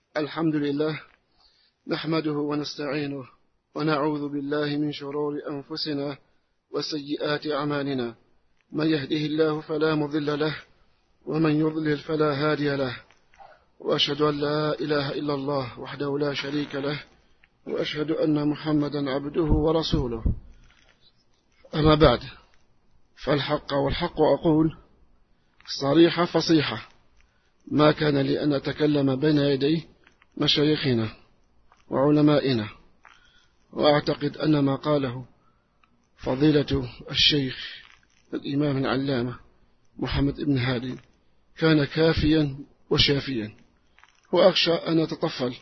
الحمد لله نحمده ونستعينه ونعوذ بالله من شرور أنفسنا وسيئات أعمالنا. من يهده الله فلا مضل له ومن يضلل فلا هادي له، وأشهد أن لا إله إلا الله وحده لا شريك له، وأشهد أن محمدا عبده ورسوله. أما بعد، فالحق والحق أقول صريحة فصيحة، ما كان لي أن أتكلم بين يدي مشايخنا وعلمائنا، وأعتقد أن ما قاله فضيلة الشيخ الإمام العلامة محمد بن هادي كان كافيا وشافيا، وأخشى أن أتطفل،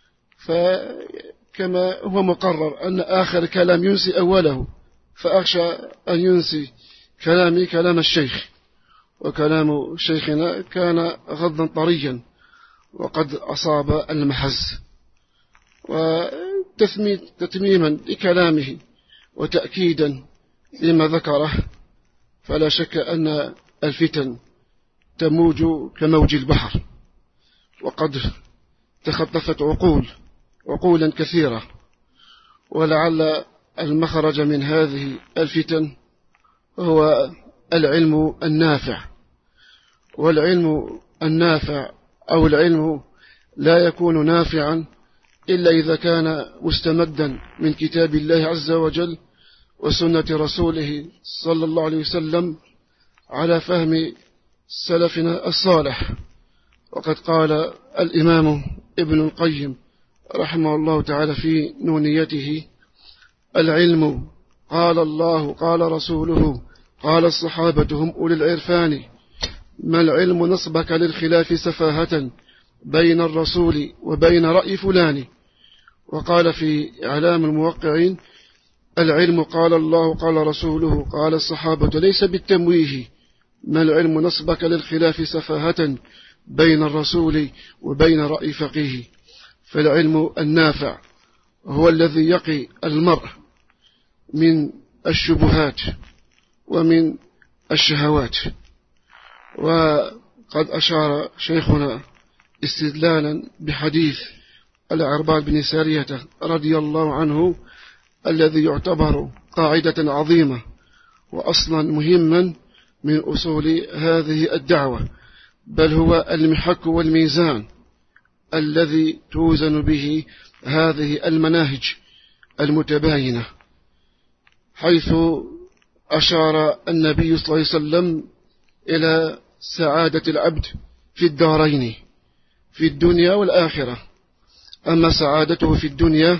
فكما هو مقرر أن آخر كلام ينسي أوله، فأخشى أن ينسي كلامي كلام الشيخ، وكلام شيخنا كان غضا طريا وقد أصاب المحز. وتتميما لكلامه وتأكيدا لما ذكره، فلا شك أن الفتن تموج كموج البحر، وقد تخطفت عقولا كثيرة، ولعل المخرج من هذه الفتن هو العلم النافع. والعلم النافع أو العلم لا يكون نافعا إلا إذا كان مستمدا من كتاب الله عز وجل وسنة رسوله صلى الله عليه وسلم على فهم سلفنا الصالح. وقد قال الإمام ابن القيم رحمه الله تعالى في نونيته: العلم قال الله قال رسوله قال الصحابة هم أولي العرفان، ما العلم نصبك للخلاف سفاهة بين الرسول وبين رأي فلان. وقال في إعلام الموقعين: العلم قال الله قال رسوله قال الصحابة ليس بالتمويه، ما العلم نصبك للخلاف سفاهة بين الرسول وبين رأي فقيه. فالعلم النافع هو الذي يقي المرء من الشبهات ومن الشهوات. وقد أشار شيخنا استدلالا بحديث العرباض بن سارية رضي الله عنه، الذي يعتبر قاعدة عظيمة وأصلا مهما من أصول هذه الدعوة، بل هو المحك والميزان الذي توزن به هذه المناهج المتباينة، حيث أشار النبي صلى الله عليه وسلم إلى سعادة العبد في الدارين، في الدنيا والآخرة. أما سعادته في الدنيا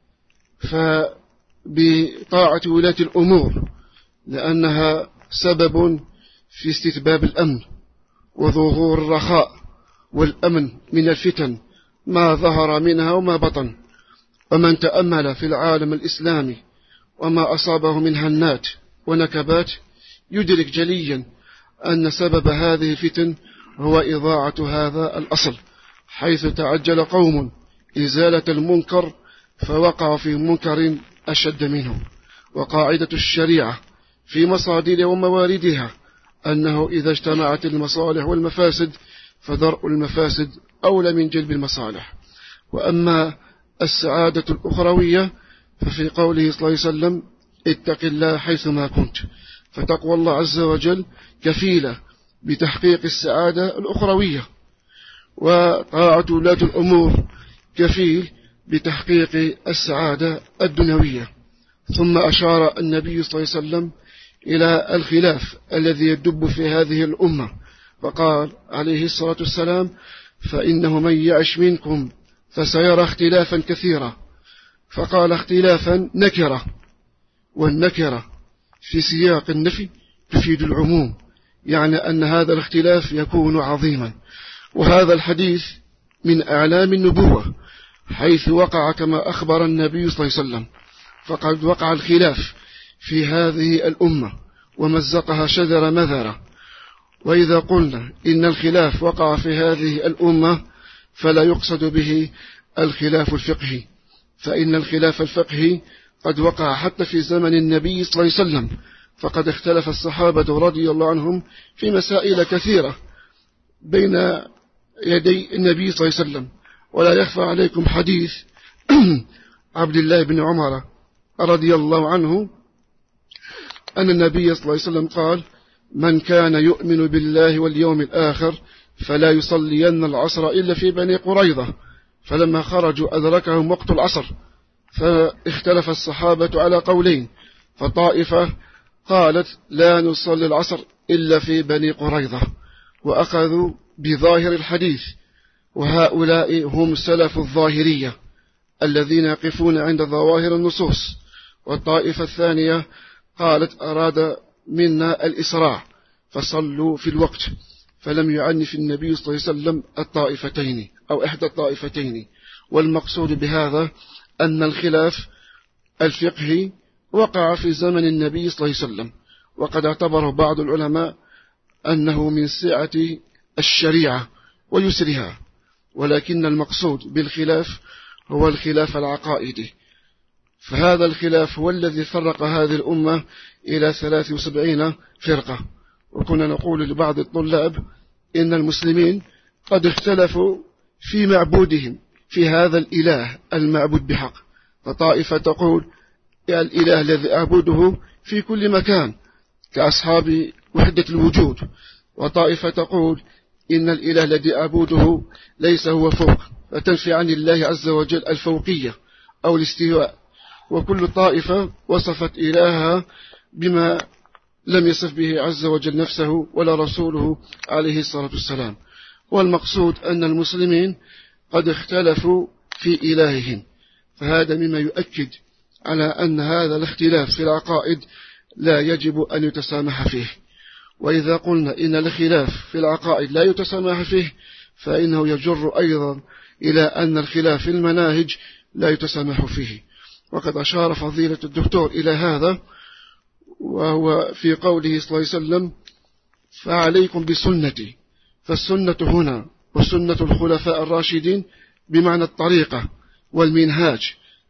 فبطاعة ولاة الأمور، لأنها سبب في استتباب الأمن وظهور الرخاء والأمن من الفتن ما ظهر منها وما بطن. ومن تأمل في العالم الإسلامي وما أصابه من هنات ونكبات يدرك جليا أن سبب هذه الفتن هو إضاعة هذا الأصل، حيث تعجل قوم إزالة المنكر فوقع في منكر أشد منه. وقاعدة الشريعة في مصادرها ومواردها أنه إذا اجتمعت المصالح والمفاسد فدرء المفاسد أولى من جلب المصالح. وأما السعادة الأخروية ففي قوله صلى الله عليه وسلم: اتق الله حيثما كنت، فتقوى الله عز وجل كفيلة بتحقيق السعادة الأخروية، وطاعة ولاة الأمور كفيل بتحقيق السعادة الدنيوية. ثم أشار النبي صلى الله عليه وسلم إلى الخلاف الذي يدب في هذه الأمة، فقال عليه الصلاة والسلام: فإنه من يعش منكم فسيرى اختلافا كثيرا. فقال اختلافا نكرة، والنكرة في سياق النفي تفيد العموم، يعني أن هذا الاختلاف يكون عظيما. وهذا الحديث من أعلام النبوة، حيث وقع كما أخبر النبي صلى الله عليه وسلم، فقد وقع الخلاف في هذه الأمة ومزقها شذر مذرة. وإذا قلنا إن الخلاف وقع في هذه الأمة فلا يقصد به الخلاف الفقهي، فإن الخلاف الفقهي قد وقع حتى في زمن النبي صلى الله عليه وسلم، فقد اختلف الصحابة رضي الله عنهم في مسائل كثيرة بين يدي النبي صلى الله عليه وسلم، ولا يخفى عليكم حديث عبد الله بن عمر رضي الله عنه أن النبي صلى الله عليه وسلم قال: من كان يؤمن بالله واليوم الآخر فلا يصلين العصر إلا في بني قريظة. فلما خرجوا أدركهم وقت العصر، فاختلف الصحابة على قولين، فطائفة قالت: لا نصلي العصر إلا في بني قريظة، وأخذوا بظاهر الحديث، وهؤلاء هم سلف الظاهرية الذين يقفون عند ظواهر النصوص. والطائفة الثانية قالت: أراد منا الإسراع فصلوا في الوقت، فلم يعنف النبي صلى الله عليه وسلم الطائفتين أو إحدى الطائفتين. والمقصود بهذا أن الخلاف الفقهي وقع في زمن النبي صلى الله عليه وسلم، وقد اعتبره بعض العلماء أنه من سعة الشريعة ويسرها، ولكن المقصود بالخلاف هو الخلاف العقائدي. فهذا الخلاف هو الذي فرق هذه الأمة إلى 73 فرقة. وكنا نقول لبعض الطلاب إن المسلمين قد اختلفوا في معبودهم، في هذا الإله المعبود بحق. فطائفة تقول: يا الإله الذي أعبده في كل مكان كأصحاب وحدة الوجود. وطائفة تقول: إن الإله الذي أعبده ليس هو فوق، فتنفي عن الله عز وجل الفوقية أو الاستواء. وكل طائفة وصفت إلهها بما لم يصف به عز وجل نفسه ولا رسوله عليه الصلاة والسلام. والمقصود أن المسلمين قد اختلفوا في إلههم، فهذا مما يؤكد على أن هذا الاختلاف في العقائد لا يجب أن يتسامح فيه. وإذا قلنا إن الخلاف في العقائد لا يتسامح فيه، فإنه يجر أيضا إلى أن الخلاف في المناهج لا يتسامح فيه. وقد أشار فضيلة الدكتور إلى هذا، وهو في قوله صلى الله عليه وسلم: فعليكم بسنتي. فالسنة هنا وسنة الخلفاء الراشدين بمعنى الطريقة والمنهاج،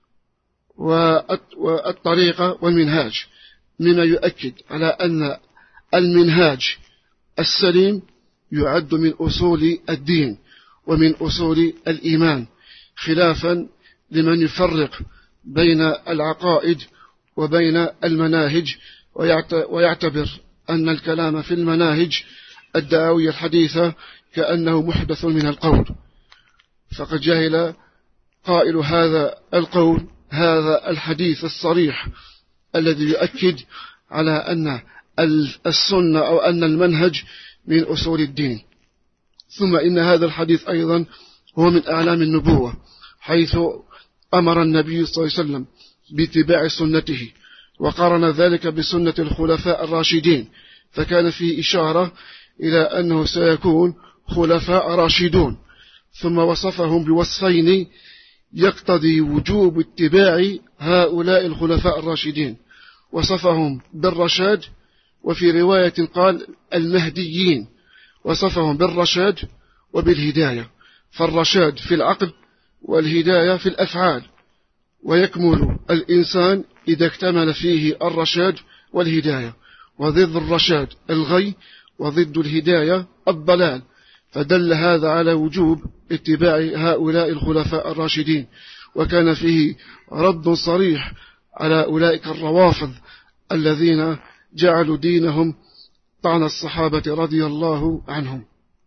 والطريقة والمنهاج، مما يؤكد على أن المنهاج السليم يعد من أصول الدين ومن أصول الإيمان، خلافا لمن يفرق بين العقائد وبين المناهج، ويعتبر أن الكلام في المناهج الدعوية الحديثة كأنه محدث من القول. فقد جهل قائل هذا القول هذا الحديث الصريح الذي يؤكد على أن السنة أو أن المنهج من أصول الدين. ثم إن هذا الحديث أيضا هو من أعلام النبوة، حيث أمر النبي صلى الله عليه وسلم باتباع سنته، وقارن ذلك بسنة الخلفاء الراشدين، فكان فيه إشارة إلى أنه سيكون خلفاء راشدون. ثم وصفهم بوصفين يقتضي وجوب اتباع هؤلاء الخلفاء الراشدين، وصفهم بالرشاد، وفي رواية قال المهديين، وصفهم بالرشاد وبالهداية. فالرشاد في العقل والهداية في الأفعال، ويكمل الإنسان إذا اكتمل فيه الرشاد والهداية. وضد الرشاد الغي، وضد الهداية الضلال، فدل هذا على وجوب اتباع هؤلاء الخلفاء الراشدين. وكان فيه رد صريح على أولئك الروافض الذين جعلوا دينهم طعن الصحابة رضي الله عنهم.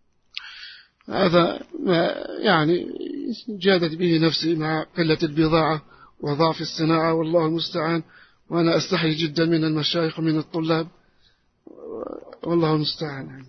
هذا ما يعني جادت به نفسي مع قلة البضاعة وضعف الصناعة، والله المستعان. وأنا أستحي جدا من المشايخ ومن الطلاب، والله المستعان.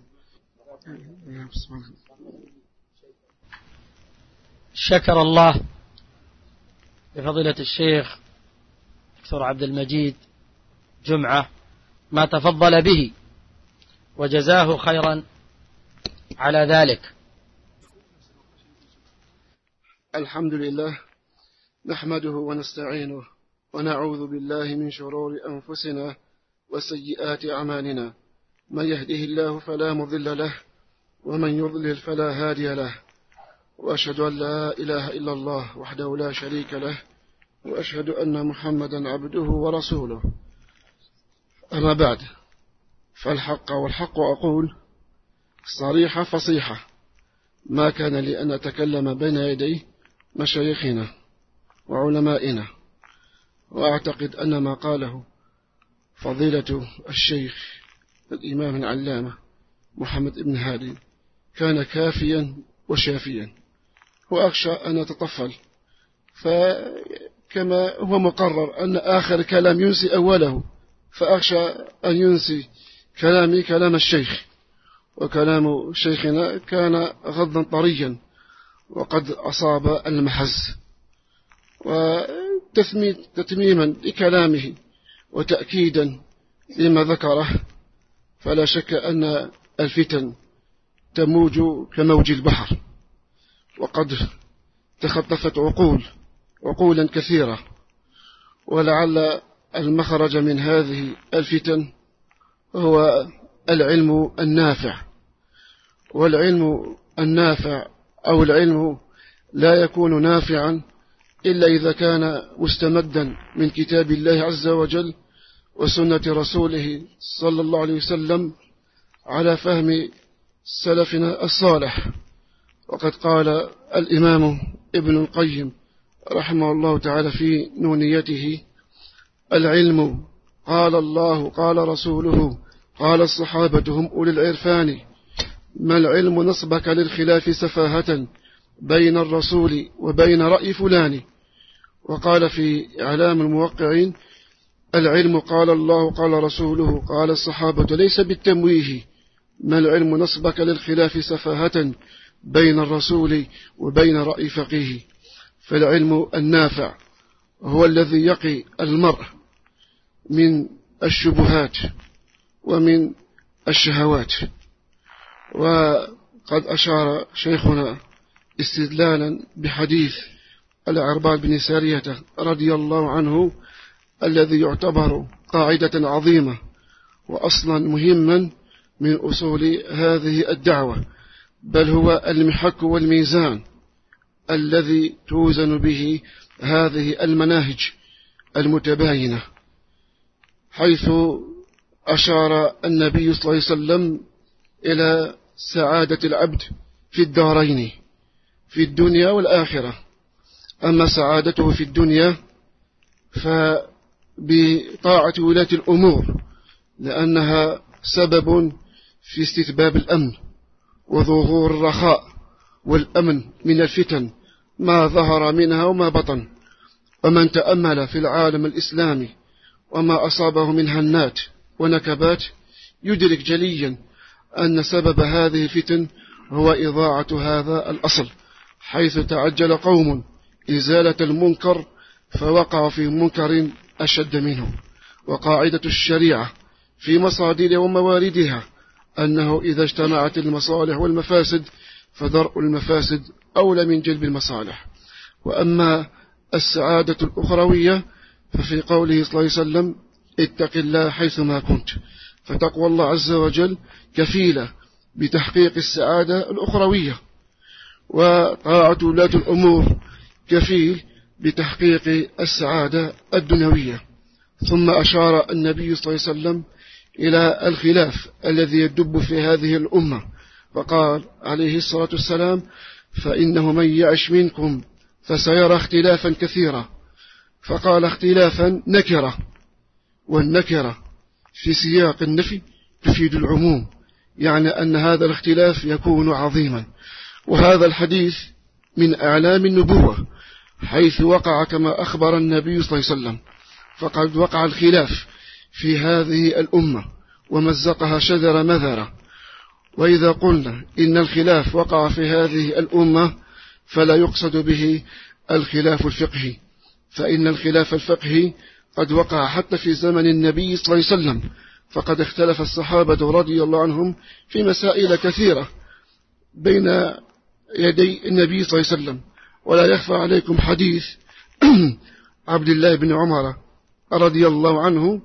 شكر الله لفضيلة الشيخ دكتور عبد المجيد جمعة ما تفضل به، وجزاه خيرا على ذلك. الحمد لله، نحمده ونستعينه ونعوذ بالله من شرور أنفسنا وسيئات أعمالنا. من يهده الله فلا مضل له، ومن يضلل فلا هادي له. وأشهد أن لا إله إلا الله وحده لا شريك له، وأشهد أن محمدا عبده ورسوله. أما بعد، فالحق والحق أقول صريحة فصيحة، ما كان لي أن أتكلم بين يديه مشايخنا وعلمائنا، وأعتقد أن ما قاله فضيلة الشيخ الإمام العلامة محمد بن هادي كان كافيا وشافيا، وأخشى أن أتطفل، فكما هو مقرر أن آخر كلام ينسي أوله، فأخشى أن ينسي كلامي كلام الشيخ، وكلام شيخنا كان غضا طريا وقد أصاب المحز. وتتميما لكلامه وتأكيدا لما ذكره، فلا شك أن الفتن تموج كموج البحر، وقد تخطفت عقولا كثيرة، ولعل المخرج من هذه الفتن هو العلم النافع. والعلم النافع أو العلم لا يكون نافعا إلا إذا كان مستمدا من كتاب الله عز وجل وسنة رسوله صلى الله عليه وسلم على فهم سلفنا الصالح. وقد قال الإمام ابن القيم رحمه الله تعالى في نونيته: العلم قال الله قال رسوله قال الصحابة هم أولي العرفان، ما العلم نصبك للخلاف سفاهة بين الرسول وبين رأي فلان. وقال في إعلام الموقعين: العلم قال الله قال رسوله قال الصحابة ليس بالتمويه، ما العلم نصبك للخلاف سفاهة بين الرسول وبين رأي فقيه. فالعلم النافع هو الذي يقي المرء من الشبهات ومن الشهوات. وقد أشار شيخنا استدلالا بحديث العرباض بن سارية رضي الله عنه، الذي يعتبر قاعدة عظيمة وأصلا مهما من أصول هذه الدعوة، بل هو المحك والميزان الذي توزن به هذه المناهج المتباينة، حيث أشار النبي صلى الله عليه وسلم إلى سعادة العبد في الدارين، في الدنيا والآخرة. أما سعادته في الدنيا فبطاعة ولاة الأمور، لأنها سبب في استتباب الأمن وظهور الرخاء والأمن من الفتن ما ظهر منها وما بطن. ومن تأمل في العالم الإسلامي وما أصابه من هنات ونكبات يدرك جليا أن سبب هذه الفتن هو إضاعة هذا الأصل، حيث تعجل قوم إزالة المنكر فوقع في منكر أشد منه. وقاعدة الشريعة في مصادرها ومواردها أنه إذا اجتمعت المصالح والمفاسد فدرء المفاسد أولى من جلب المصالح. وأما السعادة الأخروية ففي قوله صلى الله عليه وسلم: اتق الله حيثما كنت، فتقوى الله عز وجل كفيلة بتحقيق السعادة الأخروية، وطاعة ولاة الأمور كفيل بتحقيق السعادة الدنيوية. ثم أشار النبي صلى الله عليه وسلم إلى الخلاف الذي يدب في هذه الأمة، فقال عليه الصلاة والسلام: فإنه من يعش منكم فسيرى اختلافا كثيرا. فقال اختلافا نكرة، والنكرة في سياق النفي تفيد العموم، يعني أن هذا الاختلاف يكون عظيما. وهذا الحديث من أعلام النبوة، حيث وقع كما أخبر النبي صلى الله عليه وسلم، فقد وقع الخلاف في هذه الأمة ومزقها شذر مذرة. وإذا قلنا إن الخلاف وقع في هذه الأمة فلا يقصد به الخلاف الفقهي، فإن الخلاف الفقهي قد وقع حتى في زمن النبي صلى الله عليه وسلم، فقد اختلف الصحابة رضي الله عنهم في مسائل كثيرة بين يدي النبي صلى الله عليه وسلم. ولا يخفى عليكم حديث عبد الله بن عمر رضي الله عنه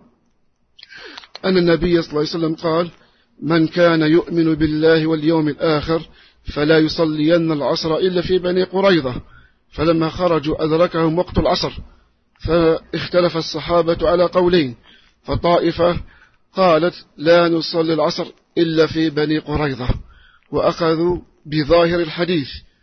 أن النبي صلى الله عليه وسلم قال: من كان يؤمن بالله واليوم الآخر فلا يصلين العصر إلا في بني قريظة. فلما خرجوا أدركهم وقت العصر، فاختلف الصحابة على قولين، فطائفة قالت لا نصلي العصر إلا في بني قريظة، وأخذوا بظاهر الحديث،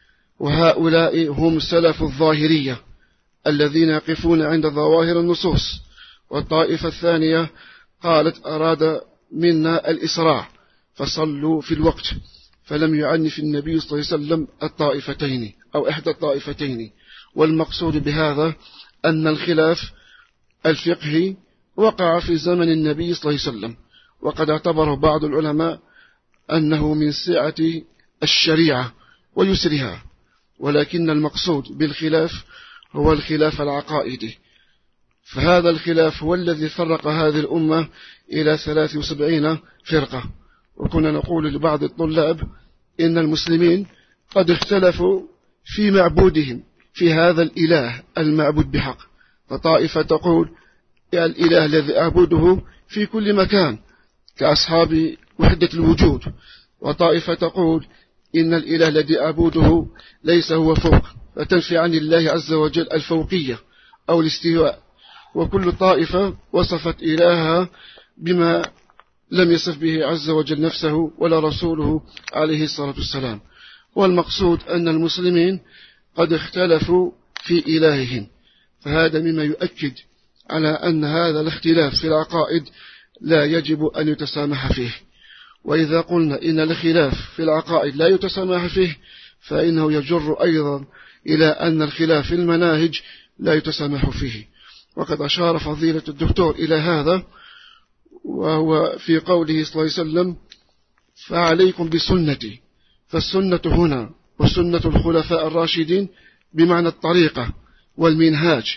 وهؤلاء هم سلف الظاهرية الذين يقفون عند ظواهر النصوص. والطائفة الثانية قالت أراد منا الإسراع فصلوا في الوقت، فلم يعنف النبي صلى الله عليه وسلم الطائفتين أو إحدى الطائفتين. والمقصود بهذا أن الخلاف الفقهي وقع في زمن النبي صلى الله عليه وسلم، وقد اعتبره بعض العلماء أنه من سعة الشريعة ويسرها، ولكن المقصود بالخلاف هو الخلاف العقائدي. فهذا الخلاف هو الذي فرق هذه الأمة إلى 73 فرقة. وكنا نقول لبعض الطلاب إن المسلمين قد اختلفوا في معبودهم، في هذا الإله المعبود بحق. فطائفة تقول الإله الذي أعبده في كل مكان كأصحاب وحدة الوجود، وطائفة تقول إن الإله الذي أعبده ليس هو فوق، فتنفي عن الله عز وجل الفوقية أو الاستواء. وكل طائفة وصفت إلهها بما لم يصف به عز وجل نفسه ولا رسوله عليه الصلاة والسلام. والمقصود أن المسلمين قد اختلفوا في إلههم، فهذا مما يؤكد على أن هذا الاختلاف في العقائد لا يجب أن يتسامح فيه. وإذا قلنا إن الخلاف في العقائد لا يتسامح فيه، فإنه يجر أيضا إلى أن الخلاف في المناهج لا يتسامح فيه. وقد أشار فضيلة الدكتور إلى هذا، وهو في قوله صلى الله عليه وسلم فعليكم بسنتي. فالسنة هنا وسنة الخلفاء الراشدين بمعنى الطريقة والمنهاج،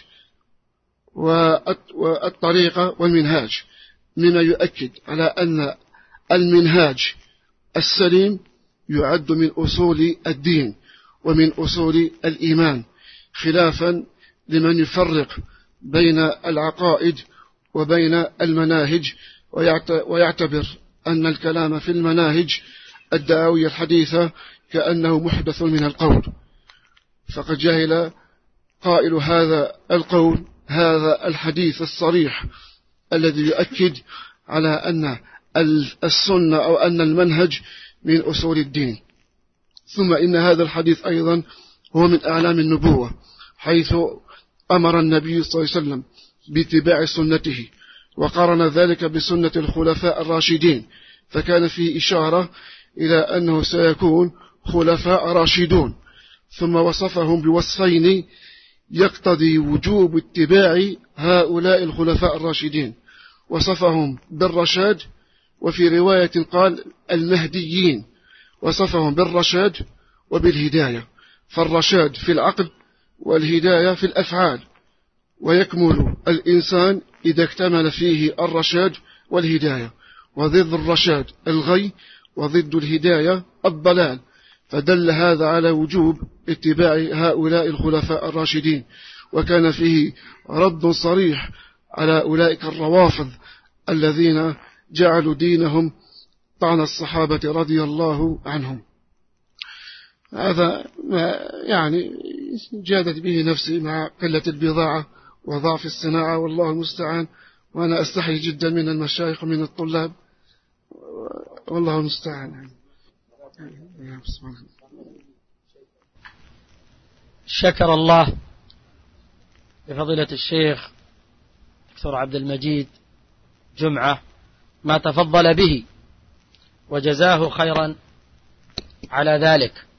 والطريقة والمنهاج مما يؤكد على أن المنهاج السليم يعد من أصول الدين ومن أصول الإيمان، خلافا لمن يفرق بين العقائد وبين المناهج ويعتبر أن الكلام في المناهج الدعوية الحديثة كأنه محدث من القول. فقد جهل قائل هذا القول هذا الحديث الصريح الذي يؤكد على أن السنة أو أن المنهج من أصول الدين. ثم إن هذا الحديث أيضا هو من أعلام النبوة، حيث أمر النبي صلى الله عليه وسلم باتباع سنته، وقارن ذلك بسنة الخلفاء الراشدين، فكان فيه إشارة إلى أنه سيكون خلفاء راشدون. ثم وصفهم بوصفين يقتضي وجوب اتباع هؤلاء الخلفاء الراشدين، وصفهم بالرشاد، وفي رواية قال المهديين، وصفهم بالرشاد وبالهداية. فالرشاد في العقل والهداية في الأفعال، ويكمل الإنسان إذا اكتمل فيه الرشاد والهداية. وضد الرشاد الغي، وضد الهداية الضلال. فدل هذا على وجوب اتباع هؤلاء الخلفاء الراشدين. وكان فيه رد صريح على أولئك الروافض الذين جعلوا دينهم طعن الصحابة رضي الله عنهم. هذا ما يعني جادت به نفسي مع قلة البضاعة وضعف الصناعة، والله المستعان. وأنا أستحي جدا من المشايخ ومن الطلاب، والله المستعان. شكر الله لفضيلة الشيخ دكتور عبد المجيد جمعة ما تفضل به، وجزاه خيرا على ذلك.